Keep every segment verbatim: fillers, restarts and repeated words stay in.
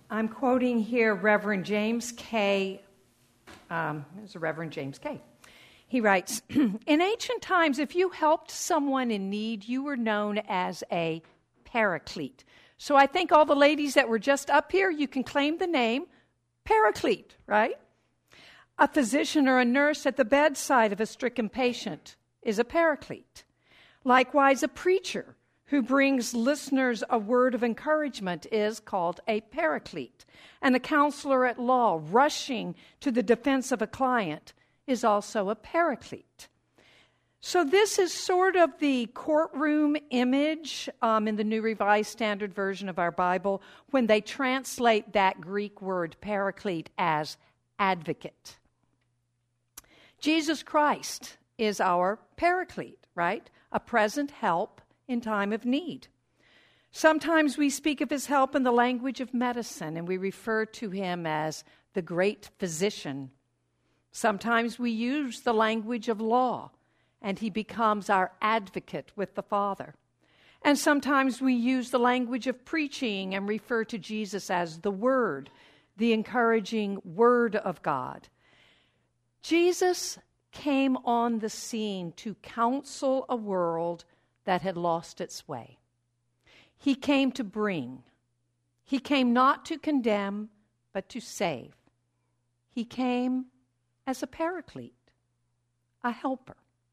I'm quoting here Reverend James K. Um, there's a Reverend James K. He writes, in ancient times, if you helped someone in need, you were known as a paraclete. So I think all the ladies that were just up here, you can claim the name paraclete, right? A physician or a nurse at the bedside of a stricken patient is a paraclete. Likewise, a preacher who brings listeners a word of encouragement is called a paraclete. And a counselor at law rushing to the defense of a client is also a paraclete. So this is sort of the courtroom image um, in the New Revised Standard Version of our Bible when they translate that Greek word paraclete as advocate. Jesus Christ is our paraclete, right? A present help in time of need. Sometimes we speak of his help in the language of medicine, and we refer to him as the great physician. Sometimes we use the language of law, and he becomes our advocate with the Father. And sometimes we use the language of preaching and refer to Jesus as the Word, the encouraging Word of God. Jesus came on the scene to counsel a world that had lost its way. He came to bring. He came not to condemn, but to save. He came as a paraclete, a helper.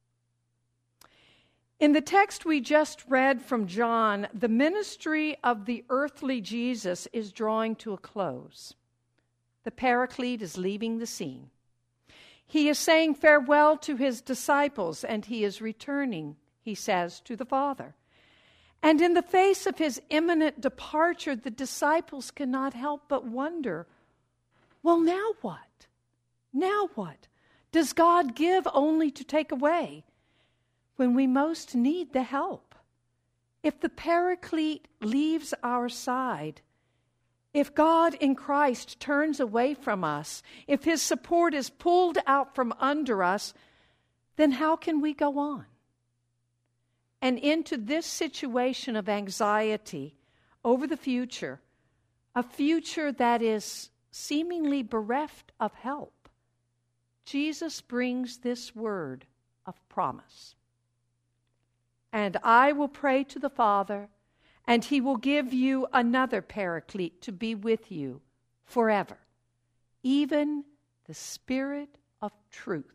In the text we just read from John, the ministry of the earthly Jesus is drawing to a close. The paraclete is leaving the scene. He is saying farewell to his disciples, and he is returning, he says, to the Father. And in the face of his imminent departure, the disciples cannot help but wonder, well, now what? Now what? Does God give only to take away when we most need the help? If the paraclete leaves our side, if God in Christ turns away from us, if his support is pulled out from under us, then how can we go on? And into this situation of anxiety over the future, a future that is seemingly bereft of help, Jesus brings this word of promise. And I will pray to the Father, and he will give you another paraclete to be with you forever, even the Spirit of truth.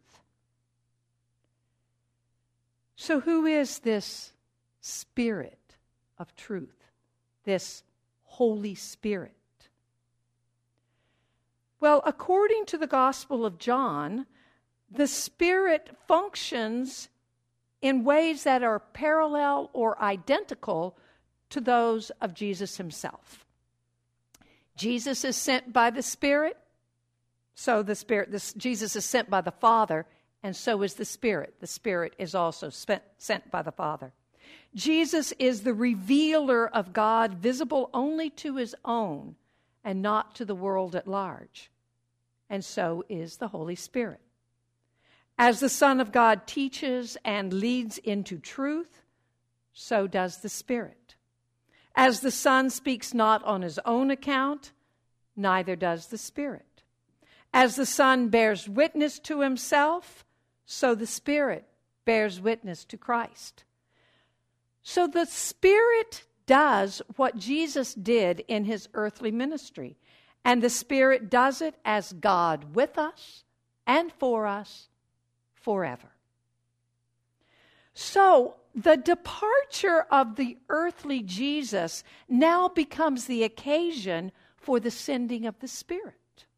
So who is this Spirit of truth, this Holy Spirit? Well, according to the Gospel of John, the Spirit functions in ways that are parallel or identical to those of Jesus himself. Jesus is sent by the Spirit, so the Spirit, this, Jesus is sent by the Father, and so is the Spirit. The Spirit is also spent, sent by the Father. Jesus is the revealer of God, visible only to his own and not to the world at large. And so is the Holy Spirit. As the Son of God teaches and leads into truth, so does the Spirit. As the Son speaks not on his own account, neither does the Spirit. As the Son bears witness to himself, so the Spirit bears witness to Christ. So the Spirit does what Jesus did in his earthly ministry, and the Spirit does it as God with us and for us forever. So the departure of the earthly Jesus now becomes the occasion for the sending of the Spirit.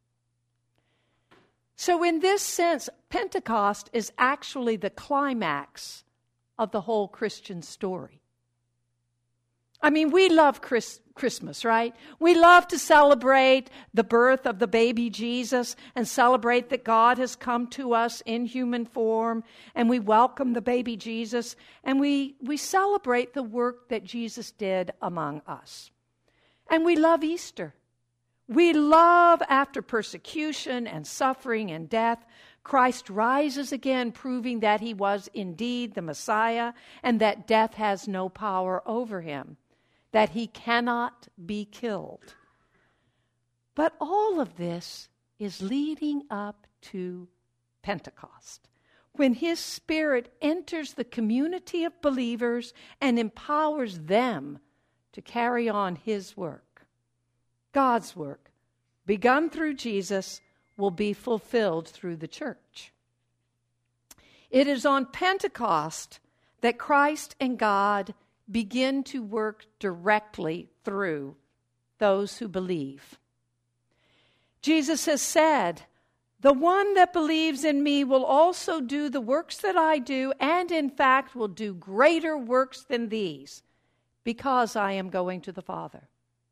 So in this sense, Pentecost is actually the climax of the whole Christian story. I mean, we love Chris, Christmas, right? We love to celebrate the birth of the baby Jesus and celebrate that God has come to us in human form, and we welcome the baby Jesus, and we, we celebrate the work that Jesus did among us. And we love Easter. We love after persecution and suffering and death, Christ rises again, proving that he was indeed the Messiah and that death has no power over him, that he cannot be killed. But all of this is leading up to Pentecost, when His Spirit enters the community of believers and empowers them to carry on His work. God's work, begun through Jesus, will be fulfilled through the church. It is on Pentecost that Christ and God begin to work directly through those who believe. Jesus has said, "The one that believes in me will also do the works that I do, and in fact will do greater works than these, because I am going to the Father."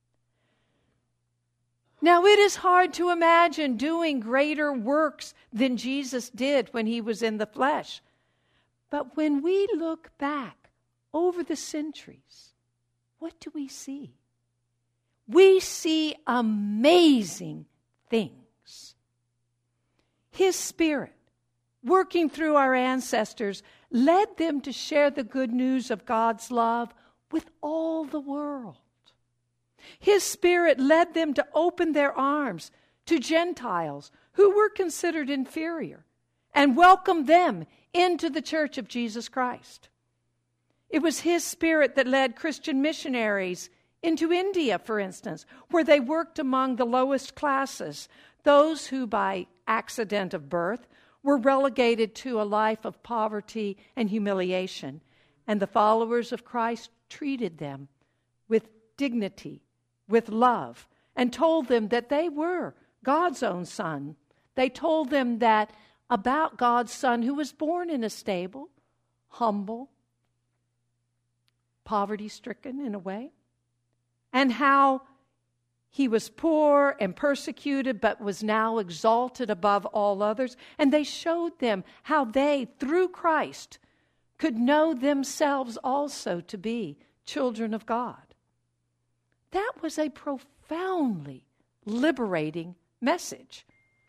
Now, it is hard to imagine doing greater works than Jesus did when He was in the flesh. But when we look back over the centuries, what do we see? We see amazing things. His Spirit, working through our ancestors, led them to share the good news of God's love with all the world. His Spirit led them to open their arms to Gentiles who were considered inferior and welcome them into the church of Jesus Christ. It was His Spirit that led Christian missionaries into India, for instance, where they worked among the lowest classes, those who by accident of birth were relegated to a life of poverty and humiliation, and the followers of Christ treated them with dignity, with love, and told them that they were God's own son. They told them that about God's Son who was born in a stable, humble, poverty-stricken in a way, and how He was poor and persecuted, but was now exalted above all others. And they showed them how they, through Christ, could know themselves also to be children of God. That was a profoundly liberating message.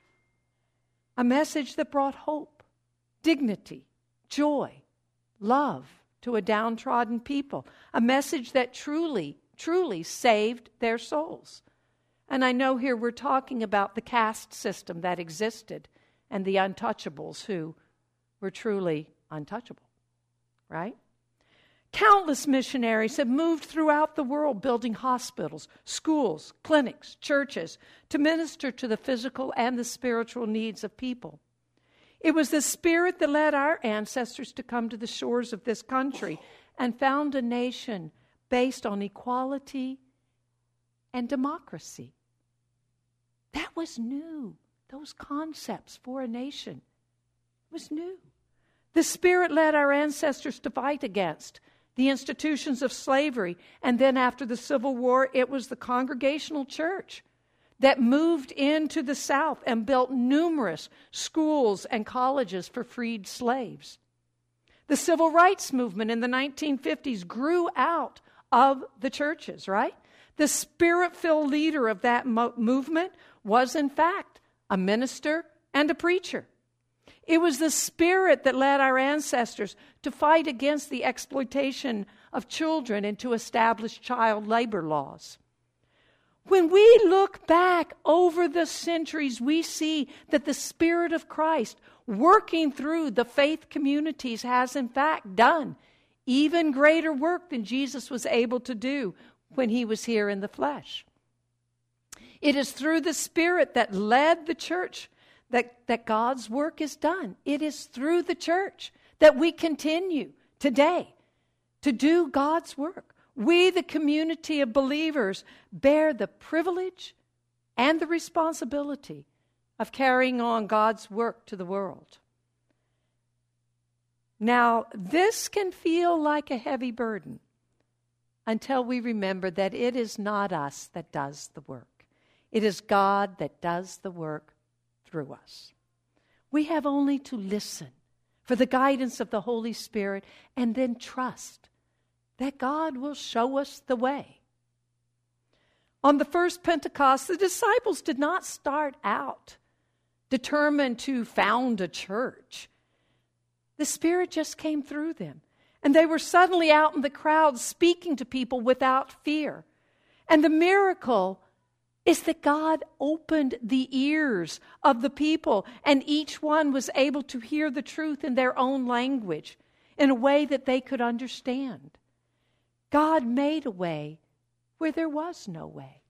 A message that brought hope, dignity, joy, love to a downtrodden people. A message that truly, truly saved their souls. And I know here we're talking about the caste system that existed and the untouchables who were truly untouchable, right? Countless missionaries have moved throughout the world building hospitals, schools, clinics, churches to minister to the physical and the spiritual needs of people. It was the Spirit that led our ancestors to come to the shores of this country and found a nation based on equality and democracy. That was new. Those concepts for a nation was new. The Spirit led our ancestors to fight against the institutions of slavery. And then after the Civil War, it was the Congregational Church that moved into the South and built numerous schools and colleges for freed slaves. The Civil Rights Movement in the nineteen fifties grew out of the churches, right? The Spirit-filled leader of that mo- movement was, in fact, a minister and a preacher. It was the Spirit that led our ancestors to fight against the exploitation of children and to establish child labor laws. When we look back over the centuries, we see that the Spirit of Christ working through the faith communities has in fact done even greater work than Jesus was able to do when He was here in the flesh. It is through the Spirit that led the church that, that God's work is done. It is through the church that we continue today to do God's work. We, the community of believers, bear the privilege and the responsibility of carrying on God's work to the world. Now, this can feel like a heavy burden until we remember that it is not us that does the work. It is God that does the work through us. We have only to listen for the guidance of the Holy Spirit and then trust that God will show us the way. On the first Pentecost, the disciples did not start out determined to found a church. The Spirit just came through them, and they were suddenly out in the crowd speaking to people without fear. And the miracle is that God opened the ears of the people, and each one was able to hear the truth in their own language in a way that they could understand. God made a way where there was no way.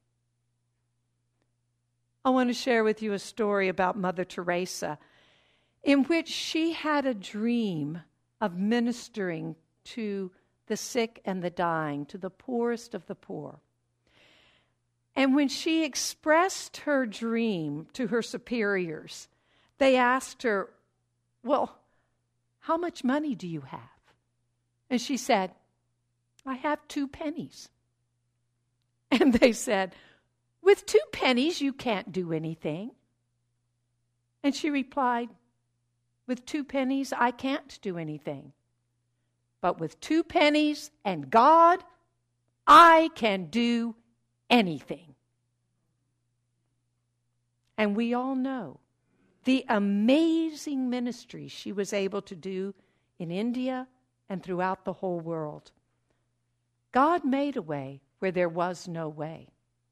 I want to share with you a story about Mother Teresa, in which she had a dream of ministering to the sick and the dying, to the poorest of the poor. And when she expressed her dream to her superiors, they asked her, well, how much money do you have? And she said, I have two pennies. And they said, with two pennies you can't do anything. And she replied, with two pennies I can't do anything. But with two pennies and God, I can do anything. And we all know the amazing ministry she was able to do in India and throughout the whole world. God made a way where there was no way.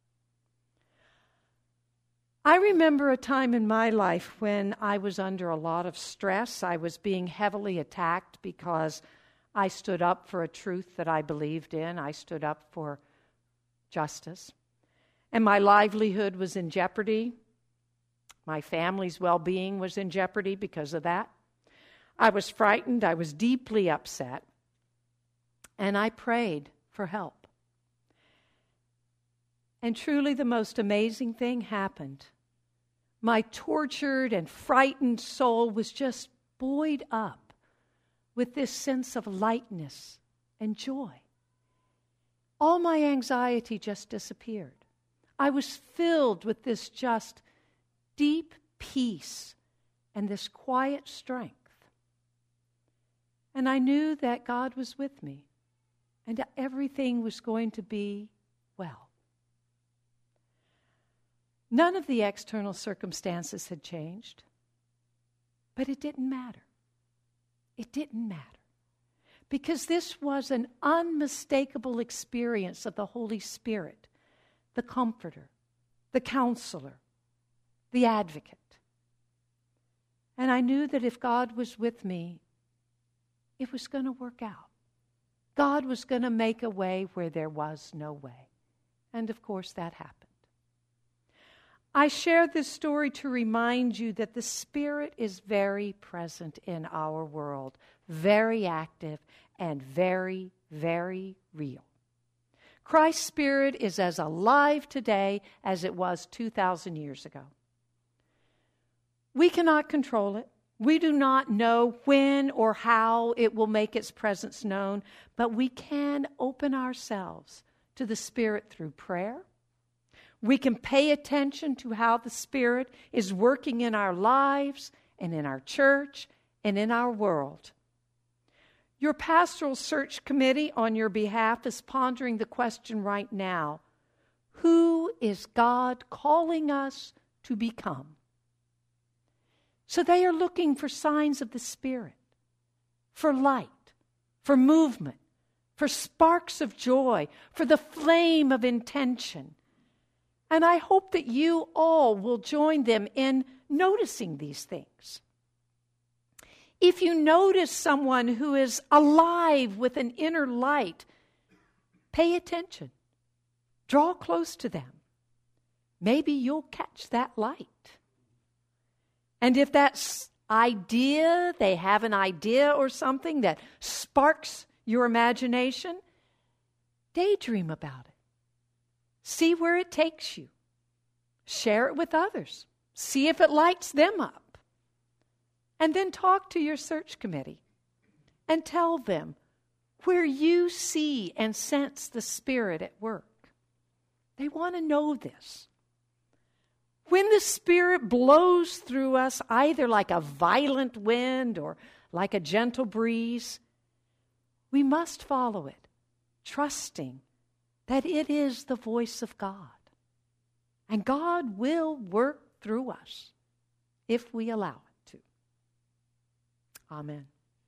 I remember a time in my life when I was under a lot of stress. I was being heavily attacked because I stood up for a truth that I believed in. I stood up for justice. And my livelihood was in jeopardy. My family's well-being was in jeopardy because of that. I was frightened. I was deeply upset. And I prayed for help. And truly the most amazing thing happened. My tortured and frightened soul was just buoyed up with this sense of lightness and joy. All my anxiety just disappeared. I was filled with this just deep peace and this quiet strength. And I knew that God was with me and that everything was going to be well. None of the external circumstances had changed, but it didn't matter. It didn't matter. Because this was an unmistakable experience of the Holy Spirit, the Comforter, the Counselor, the Advocate. And I knew that if God was with me, it was going to work out. God was going to make a way where there was no way. And of course that happened. I share this story to remind you that the Spirit is very present in our world, very active and very, very real. Christ's Spirit is as alive today as it was two thousand years ago. We cannot control it. We do not know when or how it will make its presence known, but we can open ourselves to the Spirit through prayer. We can pay attention to how the Spirit is working in our lives and in our church and in our world. Your pastoral search committee on your behalf is pondering the question right now, who is God calling us to become? So they are looking for signs of the Spirit, for light, for movement, for sparks of joy, for the flame of intention. And I hope that you all will join them in noticing these things. If you notice someone who is alive with an inner light, pay attention. Draw close to them. Maybe you'll catch that light. And if that idea, they have an idea or something that sparks your imagination, daydream about it. See where it takes you. Share it with others. See if it lights them up. And then talk to your search committee and tell them where you see and sense the Spirit at work. They want to know this. When the Spirit blows through us, either like a violent wind or like a gentle breeze, we must follow it, trusting that it is the voice of God. And God will work through us if we allow it to. Amen.